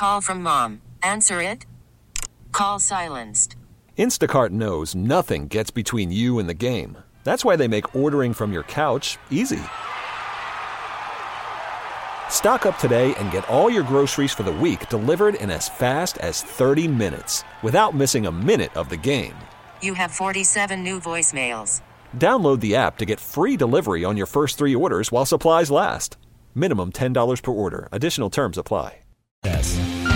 Call from mom. Answer it. Call silenced. Instacart knows nothing gets between you and the game. That's why they make ordering from your couch easy. Stock up today and get all your groceries for the week delivered in as fast as 30 minutes without missing a minute of the game. You have 47 new voicemails. Download the app to get free delivery on your first 3 orders while supplies last. Minimum $10 per order. Additional terms apply. Yes.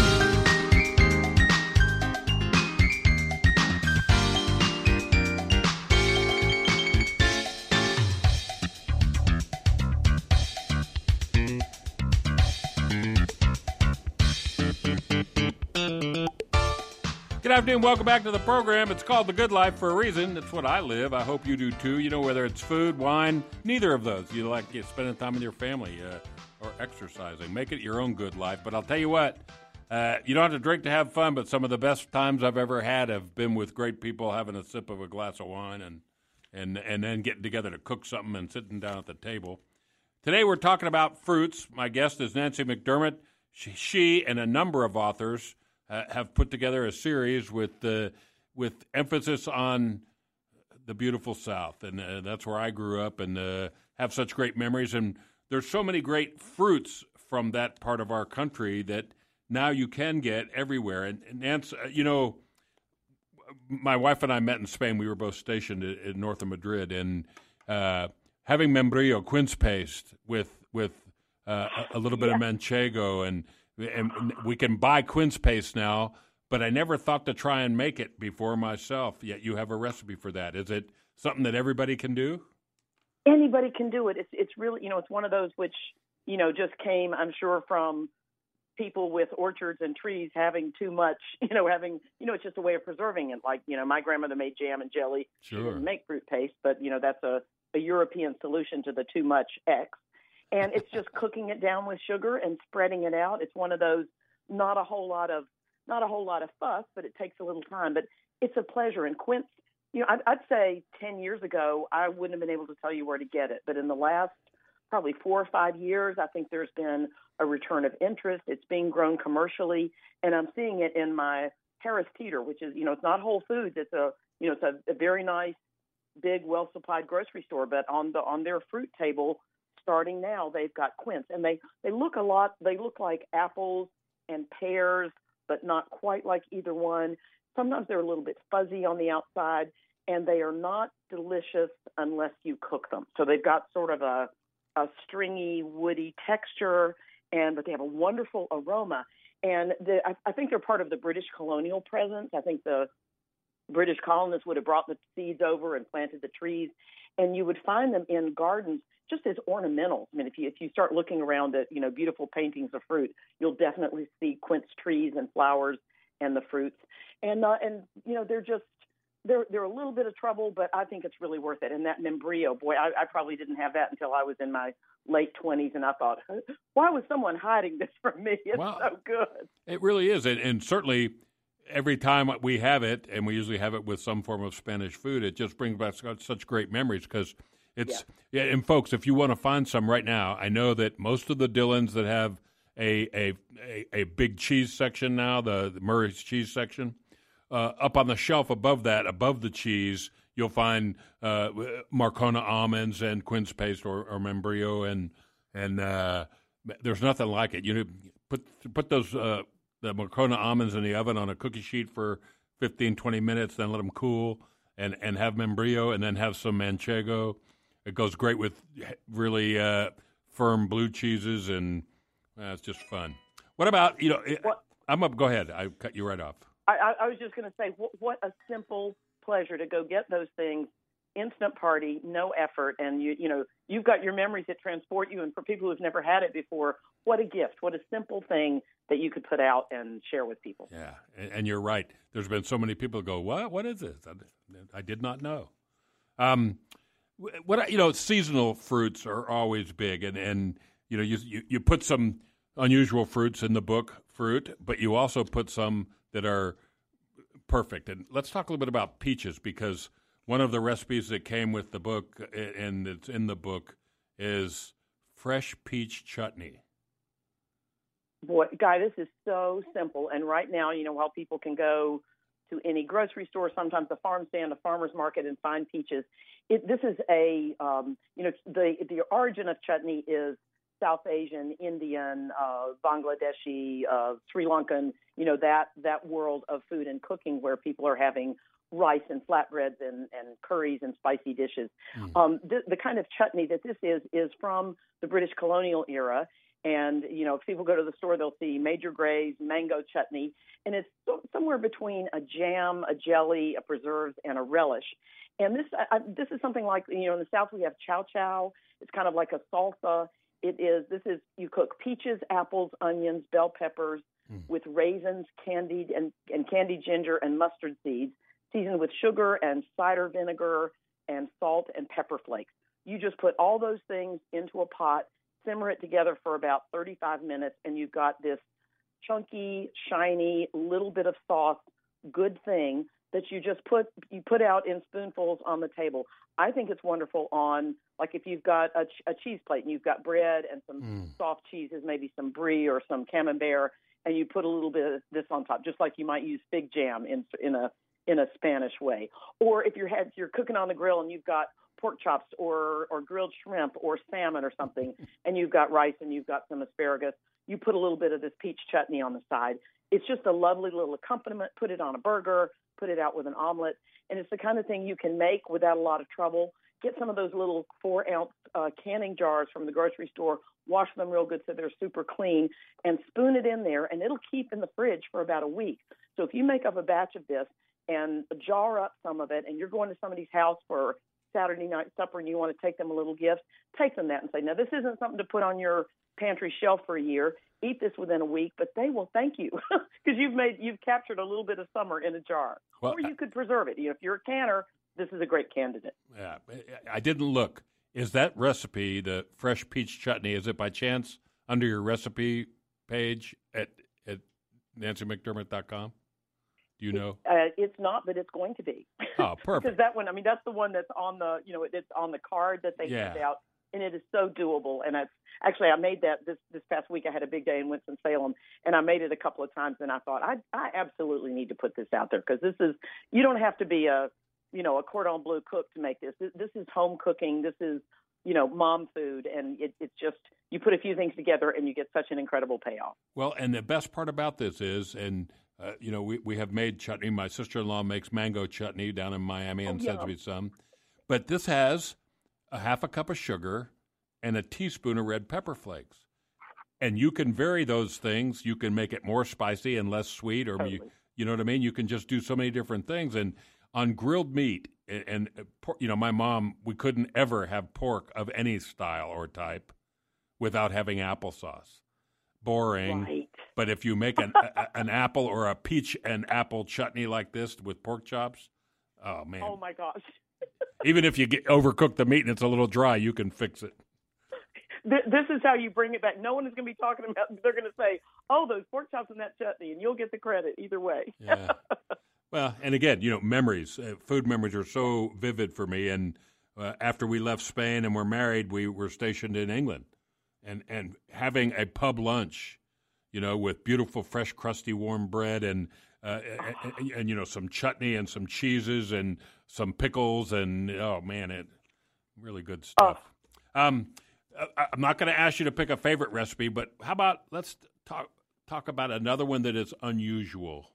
Good afternoon. Welcome back to the program. It's called The Good Life for a reason. That's what I live. I hope you do too. You know, whether it's food, wine, neither of those. You like spending time with your family or exercising. Make it your own good life. But I'll tell you what, you don't have to drink to have fun, but some of the best times I've ever had have been with great people having a sip of a glass of wine and then getting together to cook something and sitting down at the table. Today we're talking about fruits. My guest is Nancy McDermott. She and a number of authors have put together a series with emphasis on the beautiful South, and that's where I grew up and have such great memories. And there's so many great fruits from that part of our country that now you can get everywhere. And Nancy, you know, my wife and I met in Spain. We were both stationed in north of Madrid, and having membrillo, quince paste with a little bit of manchego and we can buy quince paste now, but I never thought to try and make it before myself. Yet you have a recipe for that. Is it something that everybody can do? Anybody can do it. It's really, it's one of those which, just came, I'm sure, from people with orchards and trees having too much, it's just a way of preserving it. Like, my grandmother made jam and jelly. Sure. She didn't make fruit paste, but, that's a European solution to the too much X. And it's just cooking it down with sugar and spreading it out. It's one of those not a whole lot of fuss, but it takes a little time. But it's a pleasure. And quince, I'd say 10 years ago I wouldn't have been able to tell you where to get it. But in the last probably 4 or 5 years, I think there's been a return of interest. It's being grown commercially, and I'm seeing it in my Harris Teeter, which is it's not Whole Foods. It's a very nice, big, well supplied grocery store. But on their fruit table, starting now, they've got quince, and they look like apples and pears, but not quite like either one. Sometimes they're a little bit fuzzy on the outside, and they are not delicious unless you cook them. So they've got sort of a stringy, woody texture, but they have a wonderful aroma. And I think they're part of the British colonial presence. I think the British colonists would have brought the seeds over and planted the trees, and you would find them in gardens just as ornamental. I mean, if you start looking around at, beautiful paintings of fruit, you'll definitely see quince trees and flowers and the fruits. And they're a little bit of trouble, but I think it's really worth it. And that membrillo, boy, I probably didn't have that until I was in my late 20s, and I thought, why was someone hiding this from me? It's so good. It really is. And certainly every time we have it, and we usually have it with some form of Spanish food, it just brings back such great memories because and folks, if you want to find some right now, I know that most of the Dillons that have a big cheese section now, the Murray's cheese section, up on the shelf above the cheese, you'll find Marcona almonds and quince paste or membrillo, and there's nothing like it. Put those the Marcona almonds in the oven on a cookie sheet for 15, 20 minutes, then let them cool, and have membrillo, and then have some manchego. It goes great with really firm blue cheeses, and it's just fun. What about, I'm up. Go ahead. I cut you right off. I was just going to say, what a simple pleasure to go get those things, instant party, no effort, and you've got your memories that transport you. And for people who've never had it before, what a gift! What a simple thing that you could put out and share with people. Yeah, and you're right. There's been so many people who go, what is this? I did not know. Seasonal fruits are always big, and you put some unusual fruits in the book, but you also put some that are perfect. And let's talk a little bit about peaches, because one of the recipes that came with the book and it's in the book is fresh peach chutney. Boy, Guy, this is so simple. And right now, while people can go to any grocery store, sometimes the farm stand, the farmer's market, and find peaches, this is the origin of chutney is South Asian, Indian, Bangladeshi, Sri Lankan, that world of food and cooking where people are having rice and flatbreads and curries and spicy dishes. The kind of chutney that this is from the British colonial era. And, if people go to the store, they'll see Major Gray's mango chutney. And it's somewhere between a jam, a jelly, a preserves, and a relish. And this is something like, in the South we have chow chow. It's kind of like a salsa. You cook peaches, apples, onions, bell peppers with raisins, candied and candied ginger and mustard seeds, seasoned with sugar and cider vinegar and salt and pepper flakes. You just put all those things into a pot, simmer it together for about 35 minutes, and you've got this chunky, shiny, little bit of sauce, good thing that you put out in spoonfuls on the table. I think it's wonderful on, like, if you've got a cheese plate and you've got bread and some soft cheeses, maybe some brie or some camembert, and you put a little bit of this on top, just like you might use fig jam in a Spanish way. Or if you're cooking on the grill and you've got pork chops or grilled shrimp or salmon or something, and you've got rice and you've got some asparagus, you put a little bit of this peach chutney on the side. It's just a lovely little accompaniment. Put it on a burger, put it out with an omelet, and it's the kind of thing you can make without a lot of trouble. Get some of those little 4-ounce canning jars from the grocery store, wash them real good so they're super clean, and spoon it in there, and it'll keep in the fridge for about a week. So if you make up a batch of this and jar up some of it, and you're going to somebody's house for Saturday night supper and you want to take them a little gift, take them that and say, now, this isn't something to put on your pantry shelf for a year. Eat this within a week, but they will thank you because you've captured a little bit of summer in a jar. Well, or you could preserve it. If you're a canner, this is a great candidate. Yeah, I didn't look. Is that recipe, the fresh peach chutney, is it by chance under your recipe page at NancyMcDermott.com? Do you know? It's not, but it's going to be. Oh, perfect. Because that one, that's the one that's on the, it's on the card that they send out, and it is so doable. And I made that this past week. I had a big day in Winston-Salem, and I made it a couple of times, and I thought, I absolutely need to put this out there because you don't have to be a cordon bleu cook to make this. This is home cooking. This is, mom food, and it's just, you put a few things together and you get such an incredible payoff. Well, and the best part about this is, we have made chutney. My sister-in-law makes mango chutney down in Miami and sends me some. But this has a half a cup of sugar and a teaspoon of red pepper flakes. And you can vary those things. You can make it more spicy and less sweet, or totally. You know what I mean? You can just do so many different things. And on grilled meat, and my mom, we couldn't ever have pork of any style or type without having applesauce. Boring. Right. But if you make an apple or a peach and apple chutney like this with pork chops, oh, man. Oh, my gosh. Even if you overcook the meat and it's a little dry, you can fix it. This is how you bring it back. No one is going to be talking about it. They're going to say, oh, those pork chops and that chutney, and you'll get the credit either way. Yeah. Well, and again, memories. Food memories are so vivid for me. And after we left Spain and were married, we were stationed in England. And having a pub lunch, with beautiful, fresh, crusty, warm bread and some chutney and some cheeses and some pickles and, oh, man, really good stuff. I'm not going to ask you to pick a favorite recipe, but how about let's talk about another one that is unusual.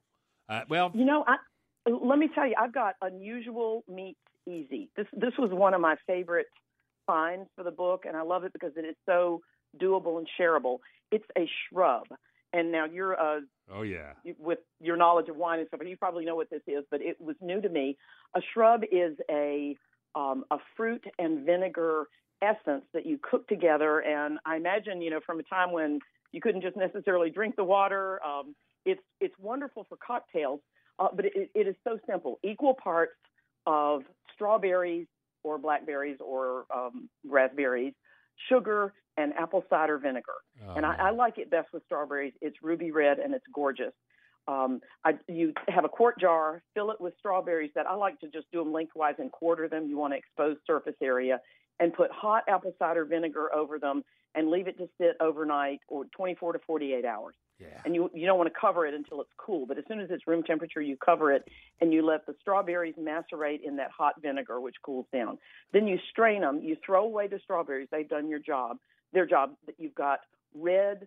Let me tell you, I've got unusual meets easy. This was one of my favorite finds for the book, and I love it because it is so doable and shareable. It's a shrub. And now you're with your knowledge of wine and stuff, and you probably know what this is, but it was new to me. A shrub is a fruit and vinegar essence that you cook together, and I imagine, from a time when you couldn't just necessarily drink the water, it's wonderful for cocktails, but it is so simple. Equal parts of strawberries or blackberries or raspberries, sugar, and apple cider vinegar. And I like it best with strawberries. It's ruby red, and it's gorgeous. You have a quart jar, fill it with strawberries that I like to just do them lengthwise and quarter them. You want to expose surface area. and put hot apple cider vinegar over them and leave it to sit overnight or 24 to 48 hours. Yeah. And you don't want to cover it until it's cool, but as soon as it's room temperature, you cover it and you let the strawberries macerate in that hot vinegar, which cools down. Then you strain them. You throw away the strawberries. They've done their job. That you've got red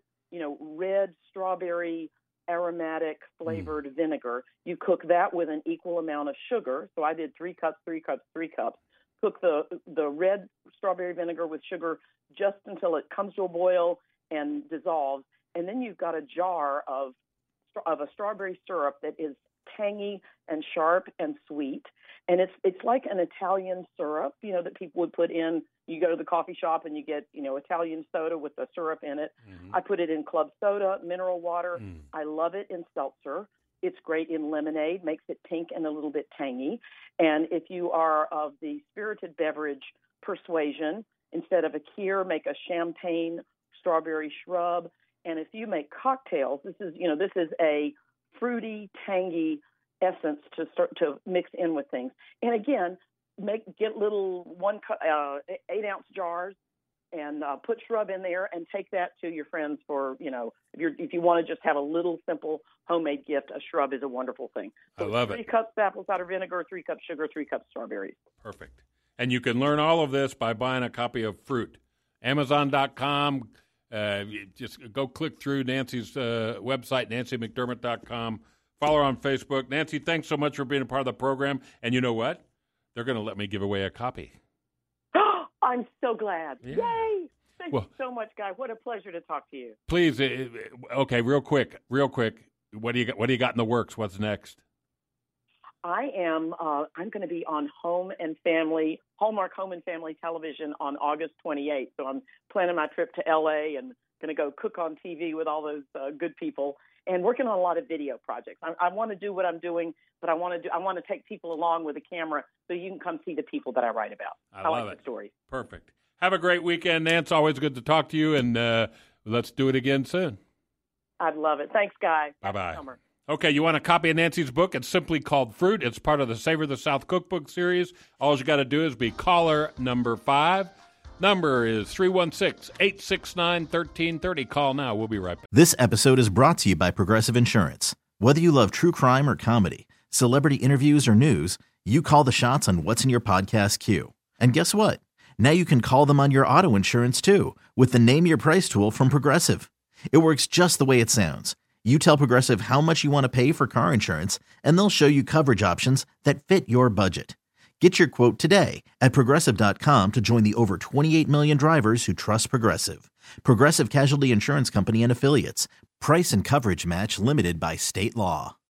strawberry aromatic flavored vinegar. You cook that with an equal amount of sugar. So I did 3 cups, 3 cups, 3 cups. Cook the red strawberry vinegar with sugar just until it comes to a boil and dissolves. And then you've got a jar of a strawberry syrup that is tangy and sharp and sweet. And it's like an Italian syrup, that people would put in. You go to the coffee shop and you get, Italian soda with the syrup in it. Mm-hmm. I put it in club soda, mineral water. I love it in seltzer. It's great in lemonade, makes it pink and a little bit tangy. And if you are of the spirited beverage persuasion, instead of a kir, make a champagne strawberry shrub. And if you make cocktails, this is a fruity, tangy essence to start to mix in with things. And again, get little 8-ounce jars and put shrub in there and take that to your friends for, if you want to just have a little simple homemade gift, a shrub is a wonderful thing. So I love it. 3 cups apple cider vinegar, 3 cups sugar, 3 cups strawberries. Perfect. And you can learn all of this by buying a copy of Fruit. Amazon.com. Just go click through Nancy's website, NancyMcDermott.com. Follow her on Facebook. Nancy, thanks so much for being a part of the program. And you know what? They're going to let me give away a copy. I'm so glad. Yeah. Yay! Thank you so much, Guy. What a pleasure to talk to you. Please, okay, real quick. What do you got in the works? What's next? I'm going to be on Hallmark Home and Family Television on August 28th. So I'm planning my trip to LA and going to go cook on TV with all those good people and working on a lot of video projects. I want to do what I'm doing, but I want to take people along with a camera so you can come see the people that I write about. I love like it. The stories. Perfect. Have a great weekend, Nance. Always good to talk to you, and let's do it again soon. I'd love it. Thanks, Guy. Bye-bye. Okay, you want a copy of Nancy's book? It's simply called Fruit. It's part of the Savor the South cookbook series. All you got to do is be caller number 5. Number is 316-869-1330. Call now. We'll be right back. This episode is brought to you by Progressive Insurance. Whether you love true crime or comedy, celebrity interviews or news, you call the shots on what's in your podcast queue. And guess what? Now you can call them on your auto insurance too with the Name Your Price tool from Progressive. It works just the way it sounds. You tell Progressive how much you want to pay for car insurance, and they'll show you coverage options that fit your budget. Get your quote today at Progressive.com to join the over 28 million drivers who trust Progressive. Progressive Casualty Insurance Company and Affiliates. Price and coverage match limited by state law.